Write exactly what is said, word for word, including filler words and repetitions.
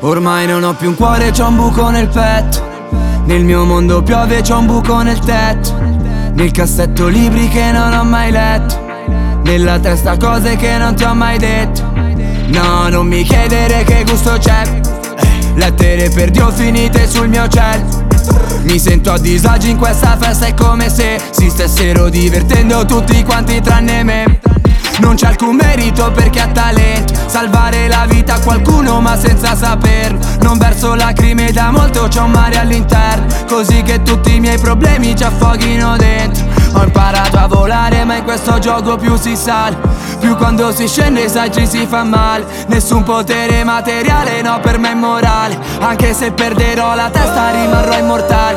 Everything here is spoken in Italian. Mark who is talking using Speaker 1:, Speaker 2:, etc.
Speaker 1: Ormai non ho più un cuore, c'ho un buco nel petto. Nel mio mondo piove, c'ho un buco nel tetto. Nel cassetto libri che non ho mai letto. Nella testa cose che non ti ho mai detto. No, non mi chiedere che gusto c'è. Lettere per Dio finite sul mio cielo. Mi sento a disagio in questa festa, è come se si stessero divertendo tutti quanti tranne me. Non c'è alcun merito perché ha talento, salvare la vita a qualcuno ma senza saperlo. Non verso lacrime da molto, c'ho un mare all'interno, così che tutti i miei problemi ci affoghino dentro. Ho imparato a volare ma in questo gioco più si sale, più quando si scende sai ci si fa male. Nessun potere materiale, no per me è morale. Anche se perderò la testa rimarrò immortale.